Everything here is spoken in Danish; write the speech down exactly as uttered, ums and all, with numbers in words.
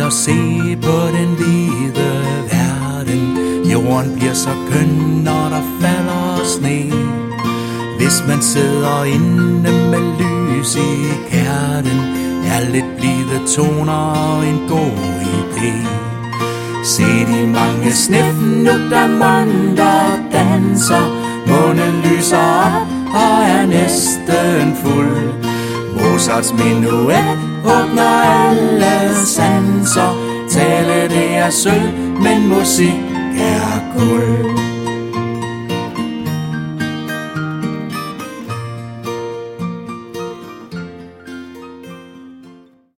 og se på den hvide verden. Jorden bliver så køn, når der falder sne. Hvis man sidder inde med lys i kærten, er lidt blide toner en god idé. Se de mange snefnugter munter danser. Månen lyser op og er næsten fuld. Mozarts menuet åbner alle sanser. Tale det er sølv, men musik er guld.